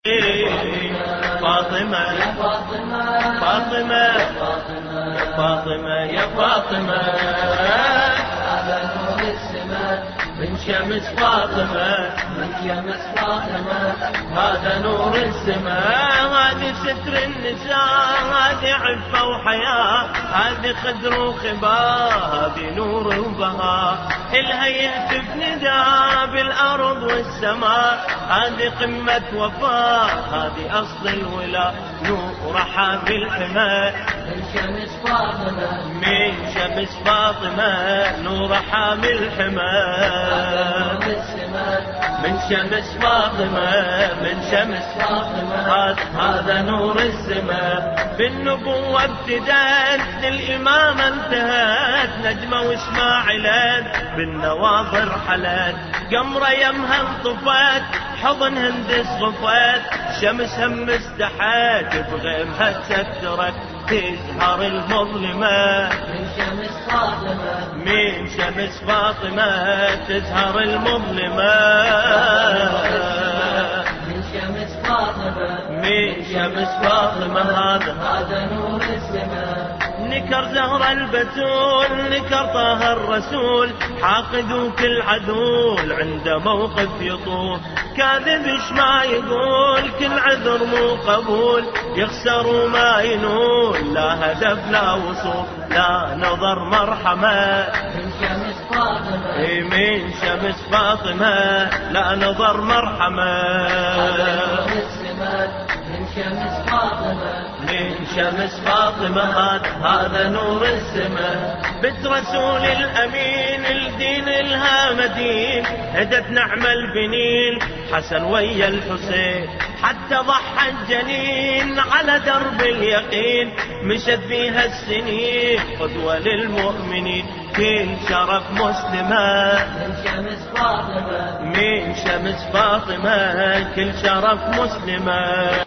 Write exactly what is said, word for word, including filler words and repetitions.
فاطمة يا فاطمة فاطمة يا فاطمة يا فاطمة هذا نور السماء من شمس فاطمة من شمس فاطمة هذا نور السماء هذه ستر النساء هذه عفة وحياة هذه خدر وخباء هذه نور وبهاء إلها يهتف نداء بالأرض والسماء هذه قمة وفاء هذه أصل الولاء نورها بالحماء من شمس فاطمة من شمس فاطمة نورها بالحماء من شمس فاطمة من شمس فاطمة هذا نور السماء بالنبوة ابتدأت الإمامة انتهت نجمة وإسماعيلات بالنواظر حلت قمرة يمها انطفت حضن هندس غفت شمس هم استحت بغيمها تسترت تزهر المظلمة من شمس فاطمة من شمس فاطمة تزهر المظلمة من شمس فاطمة من شمس فاطمة هذا هذا نور السماء نكر زهر البتول نكر طه الرسول حاقد وكل عدول عنده موقف يطول كاذب ايش ما يقول كل عذر مو قبول يخسر وما ينول لا هدف لا وصول لا نظر مرحمة من شمس فاطمة من شمس فاطمة لا نظر مرحمة هذا نور السماء من شمس فاطمة من شمس فاطمة هذا نور السماء بنت رسول الأمين الدين الها مدين هدت نعم البنين حسن ويا الحسين حتى ضحى الجنين على درب اليقين مشت بيها السنين قدوة للمؤمنين كل شرف مسلمة من شمس فاطمة من شمس فاطمة كل شرف مسلمة